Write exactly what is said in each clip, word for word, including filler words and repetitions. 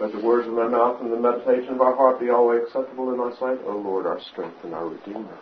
Let the words of my mouth and the meditation of our heart be always acceptable in thy sight, O Lord, our strength and our Redeemer.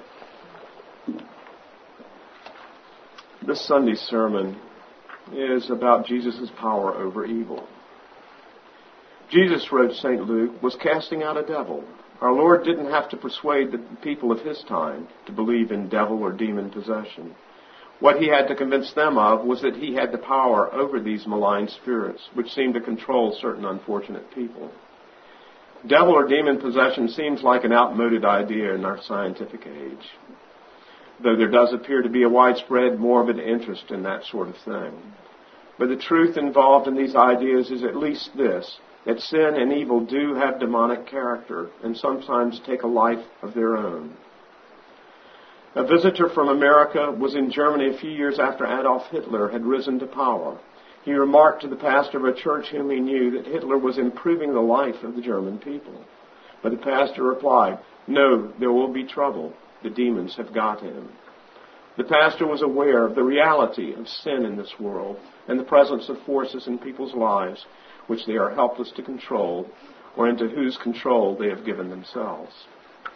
This Sunday's sermon is about Jesus' power over evil. Jesus, wrote Saint Luke, was casting out a devil. Our Lord didn't have to persuade the people of his time to believe in devil or demon possession. What he had to convince them of was that he had the power over these malign spirits, which seemed to control certain unfortunate people. Devil or demon possession seems like an outmoded idea in our scientific age, though there does appear to be a widespread morbid interest in that sort of thing. But the truth involved in these ideas is at least this, that sin and evil do have demonic character and sometimes take a life of their own. A visitor from America was in Germany a few years after Adolf Hitler had risen to power. He remarked to the pastor of a church whom he knew that Hitler was improving the life of the German people. But the pastor replied, "No, there will be trouble. The demons have got him." The pastor was aware of the reality of sin in this world and the presence of forces in people's lives which they are helpless to control or into whose control they have given themselves.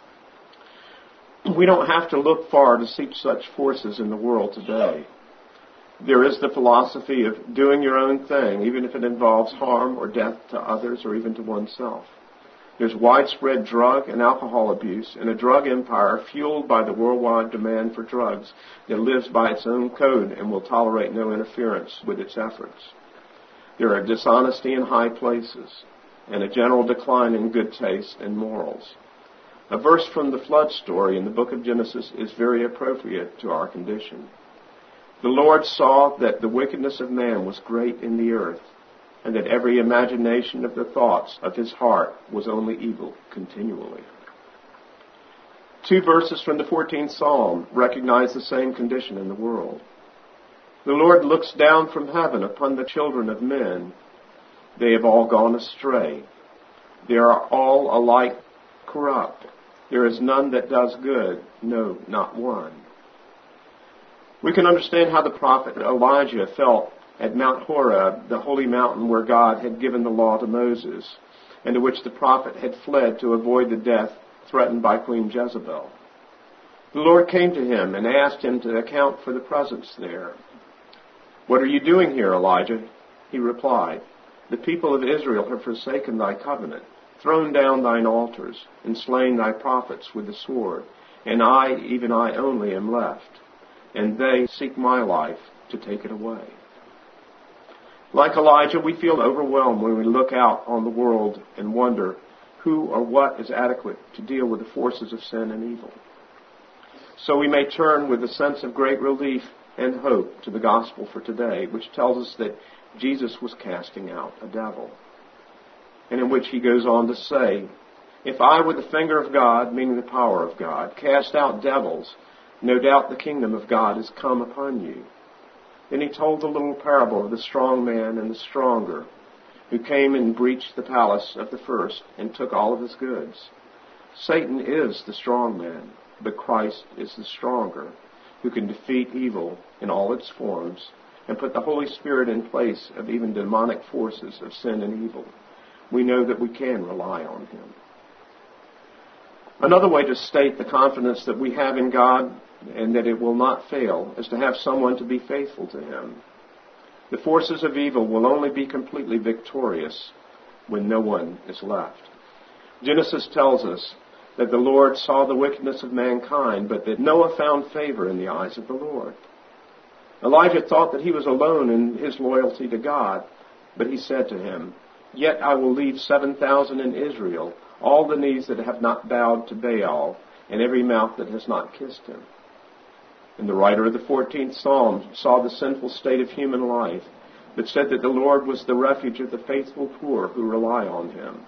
We don't have to look far to see such forces in the world today. There is the philosophy of doing your own thing, even if it involves harm or death to others or even to oneself. There's widespread drug and alcohol abuse and a drug empire fueled by the worldwide demand for drugs that lives by its own code and will tolerate no interference with its efforts. There are dishonesty in high places and a general decline in good taste and morals. A verse from the flood story in the book of Genesis is very appropriate to our condition. The Lord saw that the wickedness of man was great in the earth, and that every imagination of the thoughts of his heart was only evil continually. Two verses from the fourteenth Psalm recognize the same condition in the world. The Lord looks down from heaven upon the children of men. They have all gone astray. They are all alike corrupt. There is none that does good, no, not one. We can understand how the prophet Elijah felt at Mount Horeb, the holy mountain where God had given the law to Moses, and to which the prophet had fled to avoid the death threatened by Queen Jezebel. The Lord came to him and asked him to account for the presence there. "What are you doing here, Elijah?" He replied, "The people of Israel have forsaken thy covenant, thrown down thine altars, and slain thy prophets with the sword, and I, even I only, am left, and they seek my life to take it away." Like Elijah, we feel overwhelmed when we look out on the world and wonder who or what is adequate to deal with the forces of sin and evil. So we may turn with a sense of great relief and hope to the gospel for today, which tells us that Jesus was casting out a devil. And in which he goes on to say, "If I with the finger of God," meaning the power of God, "cast out devils, no doubt the kingdom of God is come upon you." Then he told the little parable of the strong man and the stronger, who came and breached the palace of the first and took all of his goods. Satan is the strong man, but Christ is the stronger, who can defeat evil in all its forms and put the Holy Spirit in place of even demonic forces of sin and evil. We know that we can rely on him. Another way to state the confidence that we have in God and that it will not fail is to have someone to be faithful to him. The forces of evil will only be completely victorious when no one is left. Genesis tells us that the Lord saw the wickedness of mankind, but that Noah found favor in the eyes of the Lord. Elijah thought that he was alone in his loyalty to God, but he said to him, "Yet I will leave seven thousand in Israel, all the knees that have not bowed to Baal, and every mouth that has not kissed him." And the writer of the fourteenth Psalm saw the sinful state of human life, but said that the Lord was the refuge of the faithful poor who rely on him.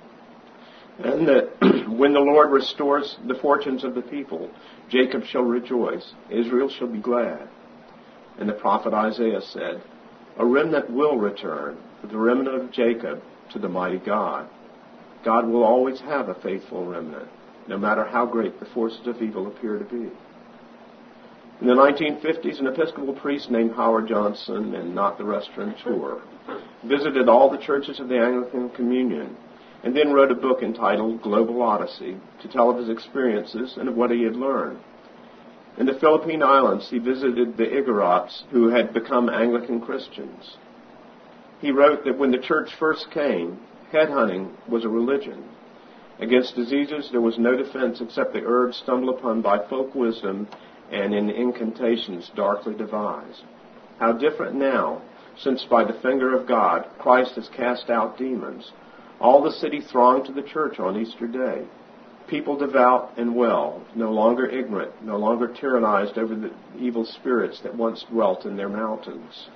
And that when the Lord restores the fortunes of the people, Jacob shall rejoice, Israel shall be glad. And the prophet Isaiah said, "A remnant will return, the remnant of Jacob, to the mighty God." God will always have a faithful remnant, no matter how great the forces of evil appear to be. In the nineteen fifties, an Episcopal priest named Howard Johnson, and not the restaurateur, visited all the churches of the Anglican Communion and then wrote a book entitled Global Odyssey to tell of his experiences and of what he had learned. In the Philippine Islands, he visited the Igorots, who had become Anglican Christians. He wrote that when the church first came, headhunting was a religion. Against diseases, there was no defense except the herbs stumbled upon by folk wisdom and in incantations darkly devised. How different now, since by the finger of God, Christ has cast out demons. All the city thronged to the church on Easter Day. People devout and well, no longer ignorant, no longer tyrannized over the evil spirits that once dwelt in their mountains.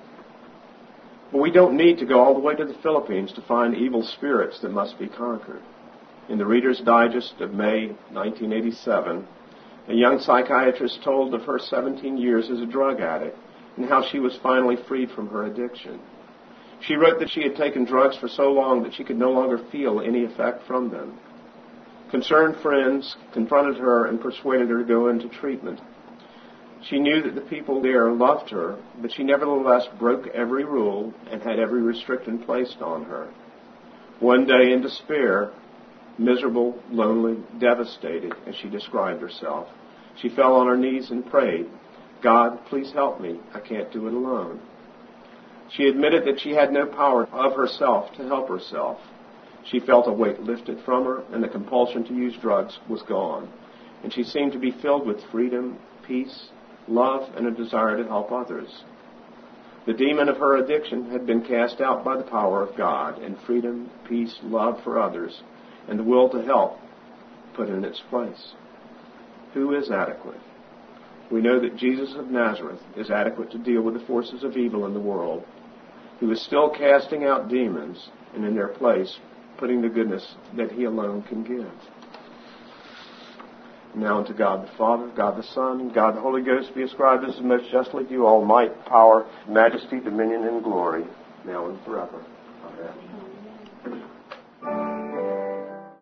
But we don't need to go all the way to the Philippines to find evil spirits that must be conquered. In the Reader's Digest of May nineteen eighty-seven, a young psychiatrist told of her seventeen years as a drug addict and how she was finally freed from her addiction. She wrote that she had taken drugs for so long that she could no longer feel any effect from them. Concerned friends confronted her and persuaded her to go into treatment. She knew that the people there loved her, but she nevertheless broke every rule and had every restriction placed on her. One day, in despair, miserable, lonely, devastated, as she described herself, she fell on her knees and prayed, "God, please help me. I can't do it alone." She admitted that she had no power of herself to help herself. She felt a weight lifted from her, and the compulsion to use drugs was gone. And she seemed to be filled with freedom, peace, love, and a desire to help others. The demon of her addiction had been cast out by the power of God, and freedom, peace, love for others, and the will to help put in its place. Who is adequate? We know that Jesus of Nazareth is adequate to deal with the forces of evil in the world, who is still casting out demons, and in their place putting the goodness that he alone can give. Now unto God the Father, God the Son, and God the Holy Ghost be ascribed as most justly due all might, power, majesty, dominion, and glory, now and forever. Amen.